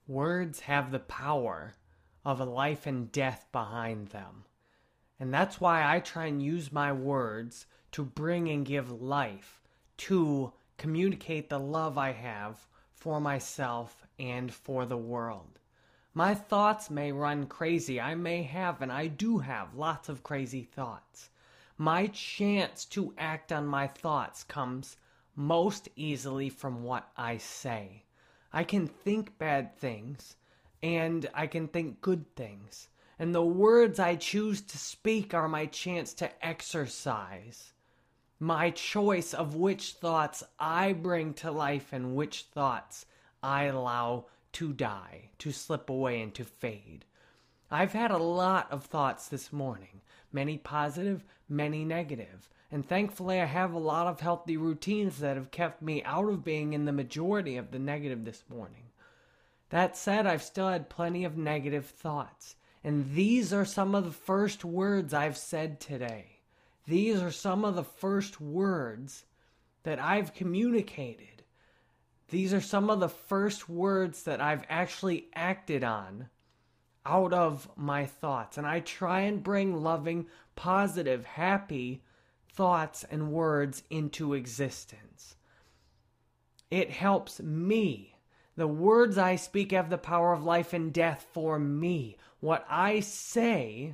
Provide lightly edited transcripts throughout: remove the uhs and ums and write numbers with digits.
Words have the power of a life and death behind them. And that's why I try and use my words to bring and give life, to communicate the love I have for myself and for the world. My thoughts may run crazy. I may have, and I do have, lots of crazy thoughts. My chance to act on my thoughts comes most easily from what I say. I can think bad things, and I can think good things. And the words I choose to speak are my chance to exercise my choice of which thoughts I bring to life and which thoughts I allow to die, to slip away and to fade. I've had a lot of thoughts this morning, many positive, many negative. And thankfully I have a lot of healthy routines that have kept me out of being in the majority of the negative this morning. That said, I've still had plenty of negative thoughts. And these are some of the first words I've said today. These are some of the first words that I've communicated. These are some of the first words that I've actually acted on out of my thoughts. And I try and bring loving, positive, happy thoughts and words into existence. It helps me. The words I speak have the power of life and death for me. What I say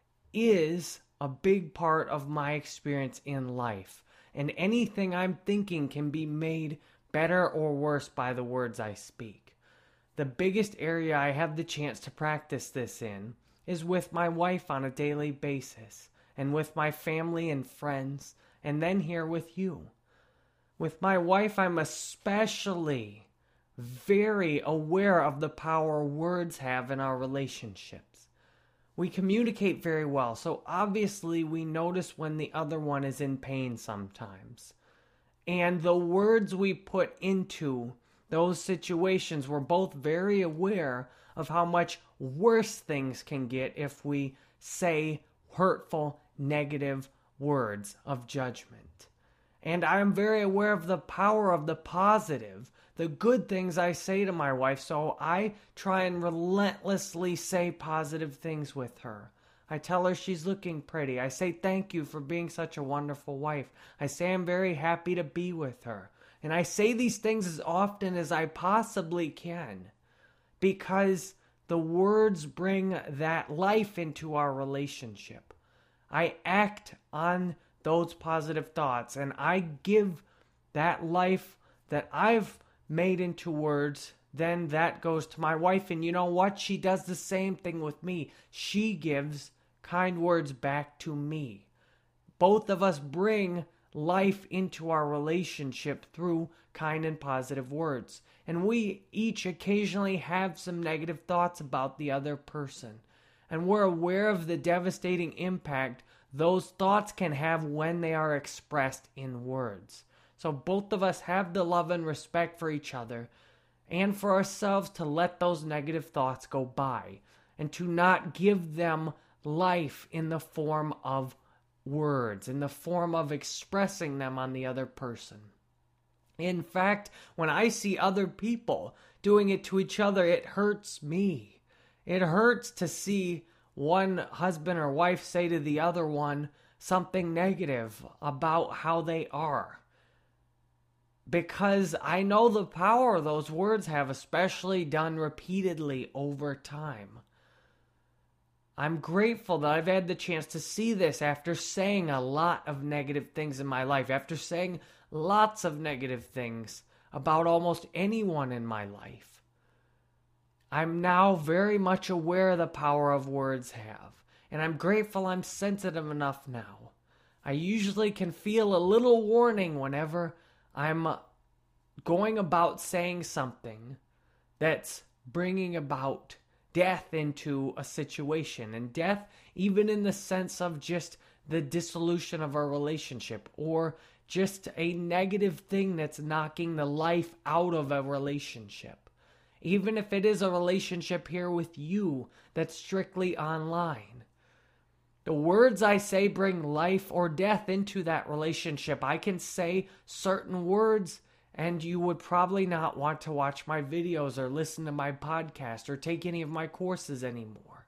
is a big part of my experience in life. And anything I'm thinking can be made better or worse by the words I speak. The biggest area I have the chance to practice this in is with my wife on a daily basis, and with my family and friends, and then here with you. With my wife, I'm especially very aware of the power words have in our relationships. We communicate very well, so obviously we notice when the other one is in pain sometimes. And the words we put into those situations, we're both very aware of how much worse things can get if we say hurtful, negative words of judgment. And I'm very aware of the power of the positive, the good things I say to my wife, so I try and relentlessly say positive things with her. I tell her she's looking pretty. I say thank you for being such a wonderful wife. I say I'm very happy to be with her. And I say these things as often as I possibly can, because the words bring that life into our relationship. I act on those positive thoughts, and I give that life that I've made into words. Then that goes to my wife, and you know what? She does the same thing with me. She gives kind words back to me. Both of us bring life into our relationship through kind and positive words. And we each occasionally have some negative thoughts about the other person. And we're aware of the devastating impact those thoughts can have when they are expressed in words. So both of us have the love and respect for each other and for ourselves to let those negative thoughts go by and to not give them life in the form of words, in the form of expressing them on the other person. In fact, when I see other people doing it to each other, it hurts me. It hurts to see one husband or wife say to the other one something negative about how they are. Because I know the power those words have, especially done repeatedly over time. I'm grateful that I've had the chance to see this after saying a lot of negative things in my life, after saying lots of negative things about almost anyone in my life. I'm now very much aware of the power of words have, and I'm grateful I'm sensitive enough now. I usually can feel a little warning whenever I'm going about saying something that's bringing about death into a situation, and death even in the sense of just the dissolution of our relationship, or just a negative thing that's knocking the life out of a relationship. Even if it is a relationship here with you that's strictly online. The words I say bring life or death into that relationship. I can say certain words and you would probably not want to watch my videos or listen to my podcast or take any of my courses anymore.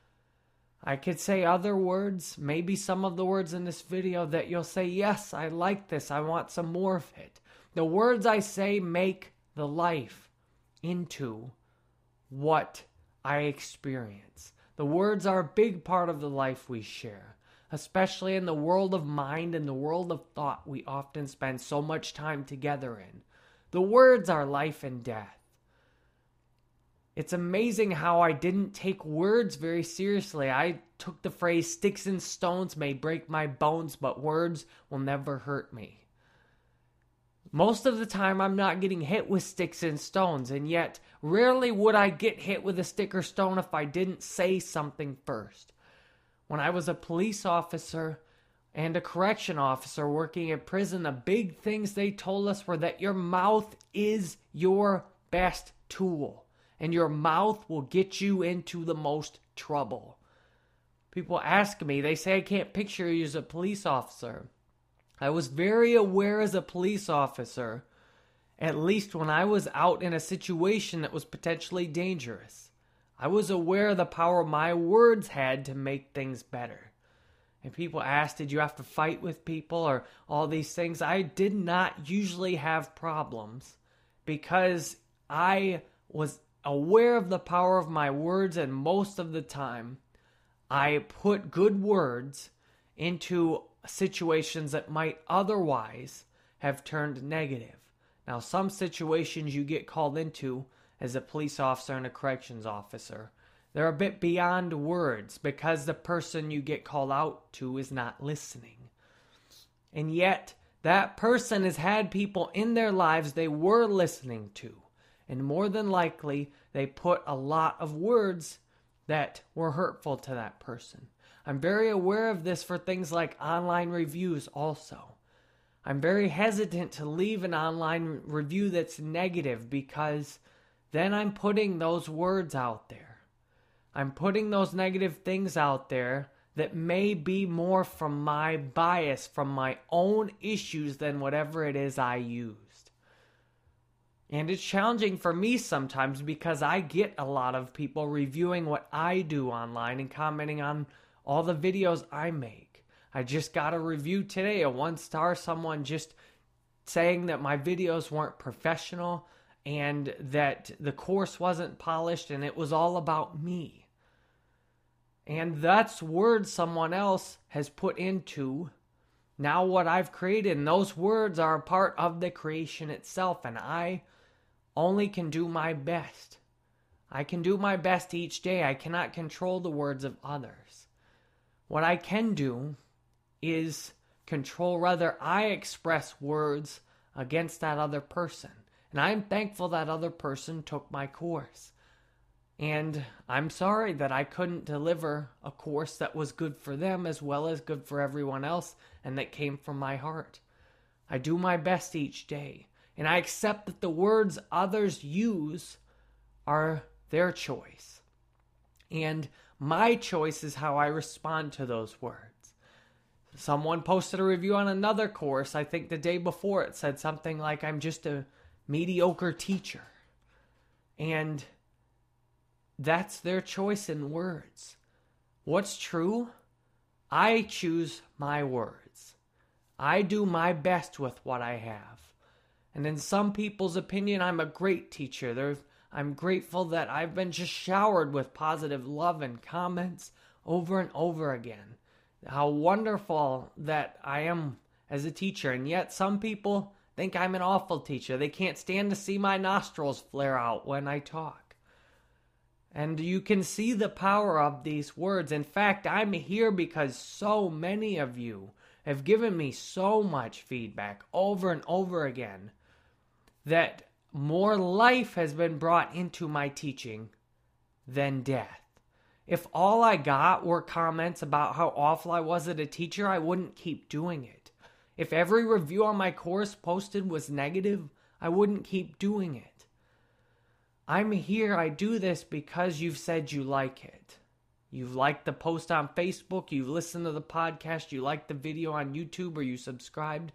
I could say other words, maybe some of the words in this video that you'll say, yes, I like this, I want some more of it. The words I say make the life into what I experience. The words are a big part of the life we share, especially in the world of mind and the world of thought we often spend so much time together in. The words are life and death. It's amazing how I didn't take words very seriously. I took the phrase, sticks and stones may break my bones, but words will never hurt me. Most of the time, I'm not getting hit with sticks and stones, and yet rarely would I get hit with a stick or stone if I didn't say something first. When I was a police officer and a correction officer working in prison, the big things they told us were that your mouth is your best tool, and your mouth will get you into the most trouble. People ask me, they say I can't picture you as a police officer. I was very aware as a police officer, at least when I was out in a situation that was potentially dangerous. I was aware of the power my words had to make things better. And people asked, did you have to fight with people or all these things? I did not usually have problems because I was aware of the power of my words, and most of the time I put good words into situations that might otherwise have turned negative. Now, some situations you get called into as a police officer and a corrections officer, they're a bit beyond words because the person you get called out to is not listening. And yet, that person has had people in their lives they were listening to. And more than likely, they put a lot of words that were hurtful to that person. I'm very aware of this for things like online reviews also. I'm very hesitant to leave an online review that's negative because then I'm putting those words out there. I'm putting those negative things out there that may be more from my bias, from my own issues than whatever it is I used. And it's challenging for me sometimes because I get a lot of people reviewing what I do online and commenting on all the videos I make. I just got a review today, a 1-star, someone just saying that my videos weren't professional and that the course wasn't polished and it was all about me. And that's words someone else has put into now what I've created. And those words are a part of the creation itself, and I only can do my best. I can do my best each day. I cannot control the words of others. What I can do is control whether I express words against that other person. And I'm thankful that other person took my course. And I'm sorry that I couldn't deliver a course that was good for them as well as good for everyone else and that came from my heart. I do my best each day. And I accept that the words others use are their choice. And my choice is how I respond to those words. Someone posted a review on another course, I think the day before, it said something like, I'm just a mediocre teacher. And that's their choice in words. What's true? I choose my words. I do my best with what I have. And in some people's opinion, I'm a great teacher. I'm grateful that I've been just showered with positive love and comments over and over again. How wonderful that I am as a teacher. And yet some people think I'm an awful teacher. They can't stand to see my nostrils flare out when I talk. And you can see the power of these words. In fact, I'm here because so many of you have given me so much feedback over and over again that more life has been brought into my teaching than death. If all I got were comments about how awful I was as a teacher, I wouldn't keep doing it. If every review on my course posted was negative, I wouldn't keep doing it. I'm here, I do this because you've said you like it. You've liked the post on Facebook, you've listened to the podcast, you liked the video on YouTube, or you subscribed.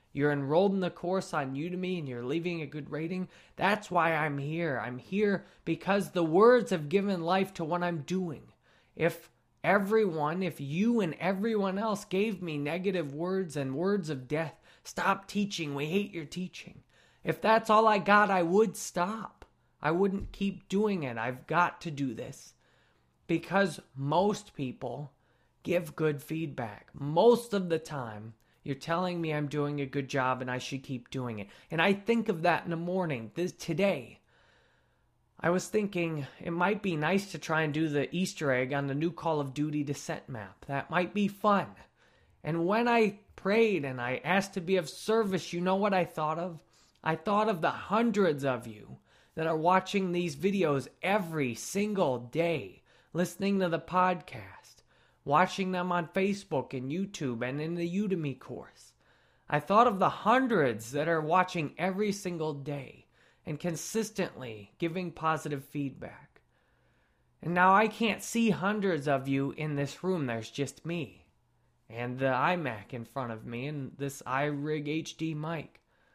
you're enrolled in the course on Udemy and you're leaving a good rating. That's why I'm here. I'm here because the words have given life to what I'm doing. If you and everyone else gave me negative words and words of death, stop teaching, we hate your teaching. If that's all I got, I would stop. I wouldn't keep doing it. I've got to do this because most people give good feedback. Most of the time, you're telling me I'm doing a good job and I should keep doing it. And I think of that in the morning. Today, I was thinking it might be nice to try and do the Easter egg on the new Call of Duty descent map. That might be fun. And when I prayed and I asked to be of service, you know what I thought of? I thought of the hundreds of you that are watching these videos every single day, listening to the podcast, watching them on Facebook and YouTube and in the Udemy course. I thought of the hundreds that are watching every single day and consistently giving positive feedback. And now I can't see hundreds of you in this room. There's just me and the iMac in front of me and this iRig HD mic.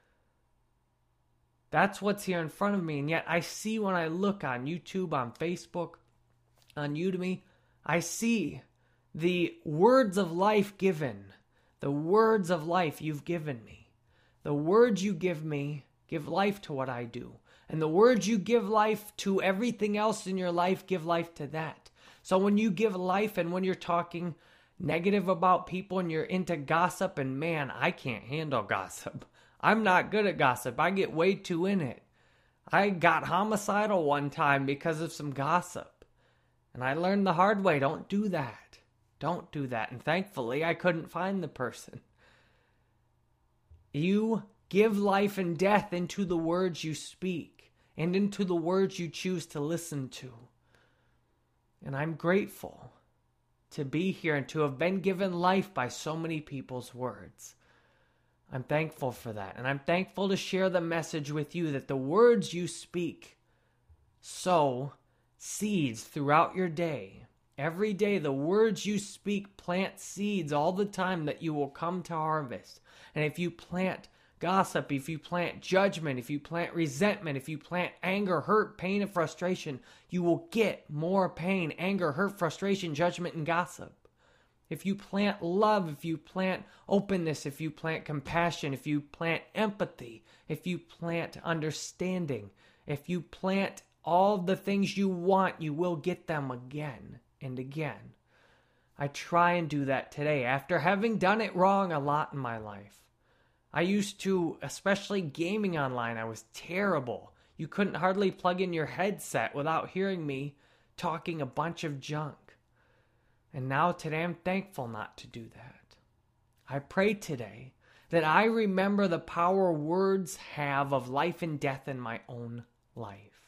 That's what's here in front of me. And yet I see when I look on YouTube, on Facebook, on Udemy, I see the words of life given. The words of life you've given me. The words you give me give life to what I do. And the words you give life to everything else in your life, give life to that. So when you give life and when you're talking negative about people and you're into gossip, and man, I can't handle gossip. I'm not good at gossip. I get way too in it. I got homicidal one time because of some gossip. And I learned the hard way. Don't do that. Don't do that. And thankfully, I couldn't find the person. You give life and death into the words you speak and into the words you choose to listen to. And I'm grateful to be here and to have been given life by so many people's words. I'm thankful for that. And I'm thankful to share the message with you that the words you speak sow seeds throughout your day. Every day, the words you speak plant seeds all the time that you will come to harvest. And if you plant gossip, if you plant judgment, if you plant resentment, if you plant anger, hurt, pain, and frustration, you will get more pain, anger, hurt, frustration, judgment, and gossip. If you plant love, if you plant openness, if you plant compassion, if you plant empathy, if you plant understanding, if you plant all the things you want, you will get them again and again. I try and do that today after having done it wrong a lot in my life. I used to, especially gaming online, I was terrible. You couldn't hardly plug in your headset without hearing me talking a bunch of junk. And now today I'm thankful not to do that. I pray today that I remember the power words have of life and death in my own life.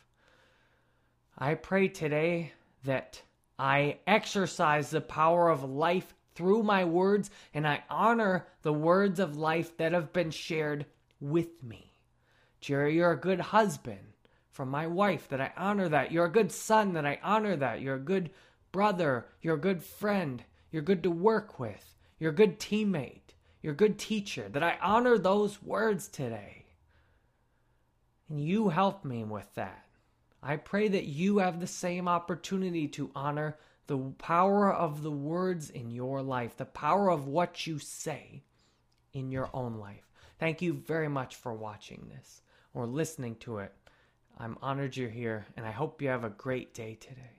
I pray today that I exercise the power of life through my words and I honor the words of life that have been shared with me. Jerry, you're a good husband. From my wife, that I honor that. You're a good son, that I honor that. You're a good brother, you're a good friend, you're good to work with, you're a good teammate, you're a good teacher, that I honor those words today. And you help me with that. I pray that you have the same opportunity to honor the power of the words in your life, the power of what you say in your own life. Thank you very much for watching this or listening to it. I'm honored you're here, and I hope you have a great day today.